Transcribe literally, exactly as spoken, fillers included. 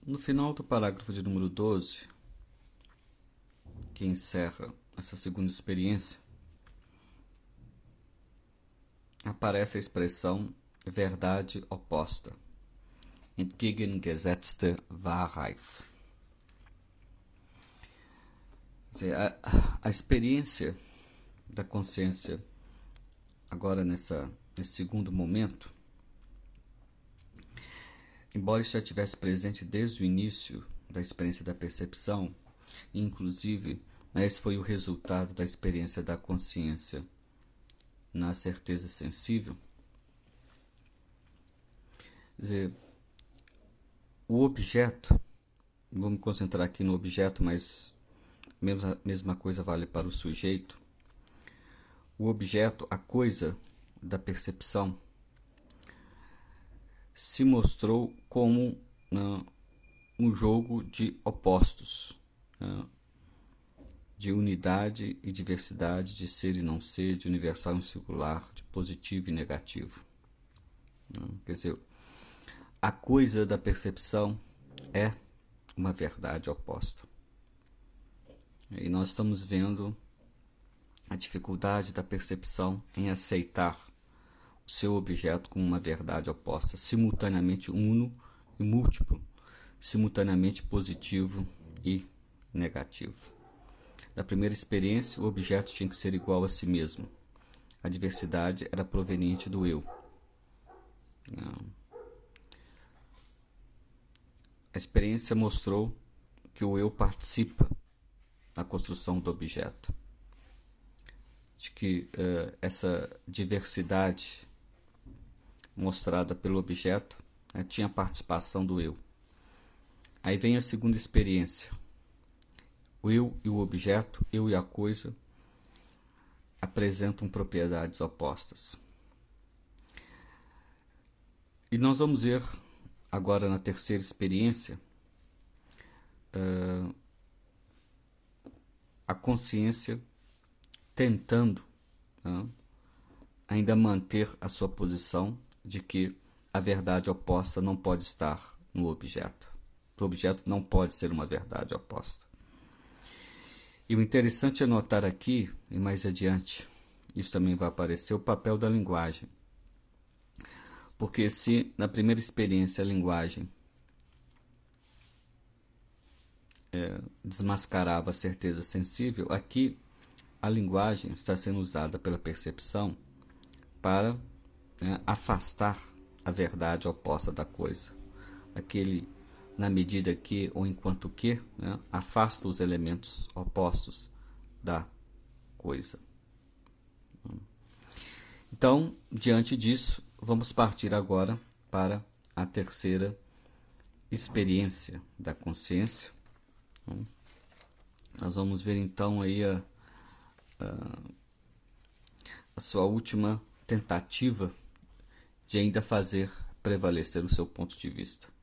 No final do parágrafo de número doze, que encerra essa segunda experiência, aparece a expressão verdade oposta, entgegengesetzte Wahrheit. Quer dizer, a, a experiência da consciência, agora nessa, nesse segundo momento, embora isso já estivesse presente desde o início da experiência da percepção, inclusive, esse foi o resultado da experiência da consciência na certeza sensível. Quer dizer, o objeto, vou me concentrar aqui no objeto, mas a mesma coisa vale para o sujeito. O objeto, a coisa da percepção, se mostrou como uh, um jogo de opostos, uh, de unidade e diversidade, de ser e não ser, de universal e singular, de positivo e negativo. Uh, quer dizer, a coisa da percepção é uma verdade oposta. E nós estamos vendo a dificuldade da percepção em aceitar o seu objeto como uma verdade oposta, simultaneamente uno e múltiplo, simultaneamente positivo e negativo. Na primeira experiência, o objeto tinha que ser igual a si mesmo. A diversidade era proveniente do eu. A experiência mostrou que o eu participa na construção do objeto, de que uh, essa diversidade mostrada pelo objeto, né, tinha participação do eu. Aí vem a segunda experiência. O eu e o objeto, eu e a coisa, apresentam propriedades opostas. E nós vamos ver agora na terceira experiência uh, a consciência tentando uh, ainda manter a sua posição de que a verdade oposta não pode estar no objeto. O objeto não pode ser uma verdade oposta. E o interessante é notar aqui, e mais adiante, isso também vai aparecer, o papel da linguagem. Porque se na primeira experiência a linguagem é, desmascarava a certeza sensível, aqui a linguagem está sendo usada pela percepção para né, afastar a verdade oposta da coisa. Aquele, na medida que, ou enquanto que, né, afasta os elementos opostos da coisa. Então, diante disso, vamos partir agora para a terceira experiência da consciência. Nós vamos ver então aí a, a, a sua última tentativa de ainda fazer prevalecer o seu ponto de vista.